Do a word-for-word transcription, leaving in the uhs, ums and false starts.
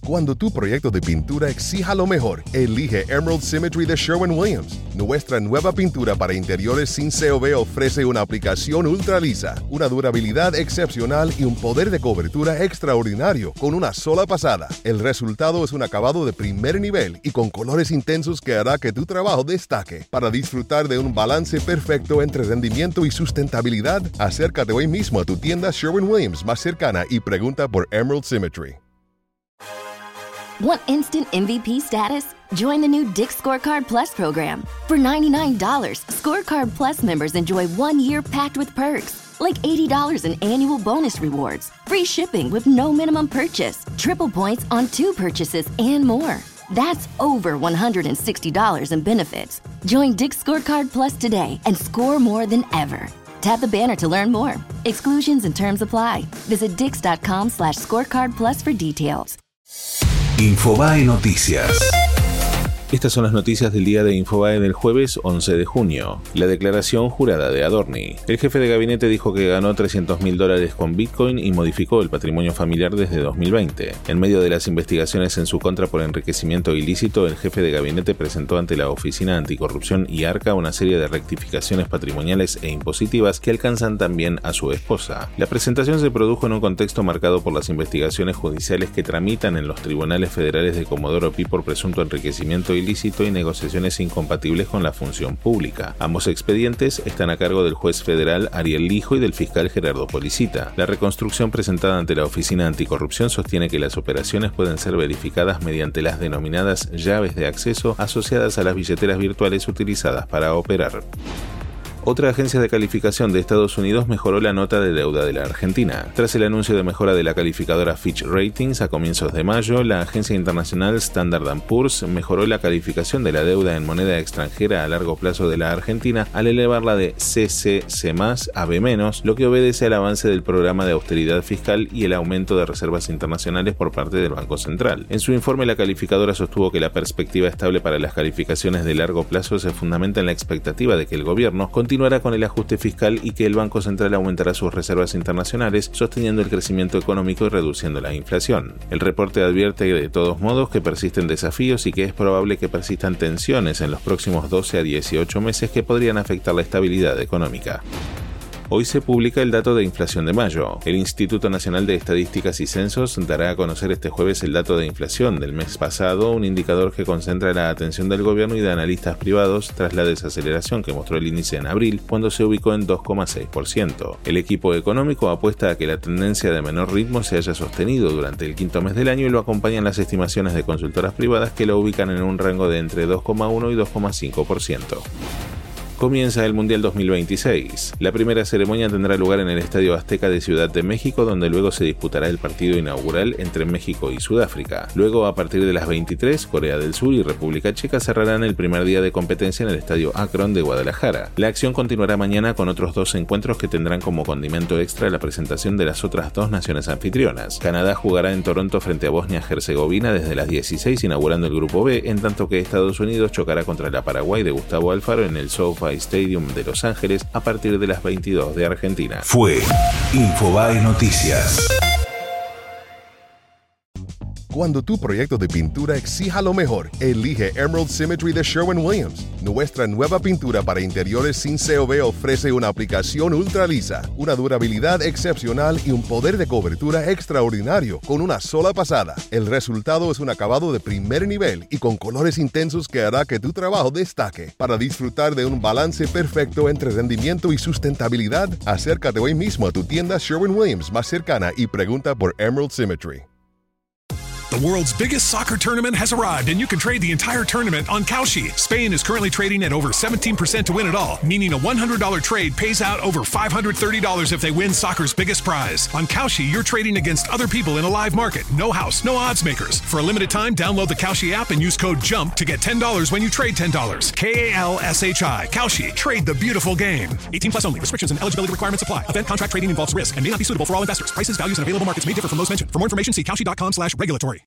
Cuando tu proyecto de pintura exija lo mejor, elige Emerald Symmetry de Sherwin-Williams. Nuestra nueva pintura para interiores sin C O V ofrece una aplicación ultra lisa, una durabilidad excepcional y un poder de cobertura extraordinario con una sola pasada. El resultado es un acabado de primer nivel y con colores intensos que hará que tu trabajo destaque. Para disfrutar de un balance perfecto entre rendimiento y sustentabilidad, acércate hoy mismo a tu tienda Sherwin-Williams más cercana y pregunta por Emerald Symmetry. Want instant M V P status? Join the new Dick's Scorecard Plus program. For ninety-nine dollars, Scorecard Plus members enjoy one year packed with perks, like eighty dollars in annual bonus rewards, free shipping with no minimum purchase, triple points on two purchases, and more. That's over one hundred sixty dollars in benefits. Join Dick's Scorecard Plus today and score more than ever. Tap the banner to learn more. Exclusions and terms apply. Visit dix.com slash scorecard plus for details. Infobae Noticias. Estas son las noticias del día de Infobae del jueves once de junio. La declaración jurada de Adorni. El jefe de gabinete dijo que ganó trescientos mil dólares con Bitcoin y modificó el patrimonio familiar desde dos mil veinte. En medio de las investigaciones en su contra por enriquecimiento ilícito, el jefe de gabinete presentó ante la Oficina Anticorrupción y Arca una serie de rectificaciones patrimoniales e impositivas que alcanzan también a su esposa. La presentación se produjo en un contexto marcado por las investigaciones judiciales que tramitan en los tribunales federales de Comodoro Pi por presunto enriquecimiento ilícito ilícito y negociaciones incompatibles con la función pública. Ambos expedientes están a cargo del juez federal Ariel Lijo y del fiscal Gerardo Policita. La reconstrucción presentada ante la Oficina Anticorrupción sostiene que las operaciones pueden ser verificadas mediante las denominadas llaves de acceso asociadas a las billeteras virtuales utilizadas para operar. Otra agencia de calificación de Estados Unidos mejoró la nota de deuda de la Argentina. Tras el anuncio de mejora de la calificadora Fitch Ratings a comienzos de mayo, la agencia internacional Standard and Poor's mejoró la calificación de la deuda en moneda extranjera a largo plazo de la Argentina al elevarla de C C C más a B menos, lo que obedece al avance del programa de austeridad fiscal y el aumento de reservas internacionales por parte del Banco Central. En su informe, la calificadora sostuvo que la perspectiva estable para las calificaciones de largo plazo se fundamenta en la expectativa de que el gobierno continúe continuará con el ajuste fiscal y que el Banco Central aumentará sus reservas internacionales, sosteniendo el crecimiento económico y reduciendo la inflación. El reporte advierte de todos modos que persisten desafíos y que es probable que persistan tensiones en los próximos doce a dieciocho meses que podrían afectar la estabilidad económica. Hoy se publica el dato de inflación de mayo. El Instituto Nacional de Estadísticas y Censos dará a conocer este jueves el dato de inflación del mes pasado, un indicador que concentra la atención del gobierno y de analistas privados tras la desaceleración que mostró el índice en abril, cuando se ubicó en dos coma seis por ciento. El equipo económico apuesta a que la tendencia de menor ritmo se haya sostenido durante el quinto mes del año y lo acompañan las estimaciones de consultoras privadas que lo ubican en un rango de entre dos coma uno y dos coma cinco por ciento. Comienza el Mundial dos mil veintiséis. La primera ceremonia tendrá lugar en el Estadio Azteca de Ciudad de México, donde luego se disputará el partido inaugural entre México y Sudáfrica. Luego, a partir de las veintitrés, Corea del Sur y República Checa cerrarán el primer día de competencia en el Estadio Akron de Guadalajara. La acción continuará mañana con otros dos encuentros que tendrán como condimento extra la presentación de las otras dos naciones anfitrionas. Canadá jugará en Toronto frente a Bosnia-Herzegovina desde las dieciséis, inaugurando el Grupo B, en tanto que Estados Unidos chocará contra la Paraguay de Gustavo Alfaro en el SoFi Stadium de Los Ángeles a partir de las veintidós de Argentina. Fue Infobae Noticias. Cuando tu proyecto de pintura exija lo mejor, elige Emerald Symmetry de Sherwin-Williams. Nuestra nueva pintura para interiores sin C O V ofrece una aplicación ultra lisa, una durabilidad excepcional y un poder de cobertura extraordinario con una sola pasada. El resultado es un acabado de primer nivel y con colores intensos que hará que tu trabajo destaque. Para disfrutar de un balance perfecto entre rendimiento y sustentabilidad, acércate hoy mismo a tu tienda Sherwin-Williams más cercana y pregunta por Emerald Symmetry. The world's biggest soccer tournament has arrived, and you can trade the entire tournament on Kalshi. Spain is currently trading at over seventeen percent to win it all, meaning a one hundred dollars trade pays out over five hundred thirty dollars if they win soccer's biggest prize. On Kalshi, you're trading against other people in a live market. No house, no odds makers. For a limited time, download the Kalshi app and use code JUMP to get ten dollars when you trade ten dollars. K A L S H I. Kalshi. Trade the beautiful game. eighteen plus only. Restrictions and eligibility requirements apply. Event contract trading involves risk and may not be suitable for all investors. Prices, values, and available markets may differ from those mentioned. For more information, see kalshi dot com slash regulatory.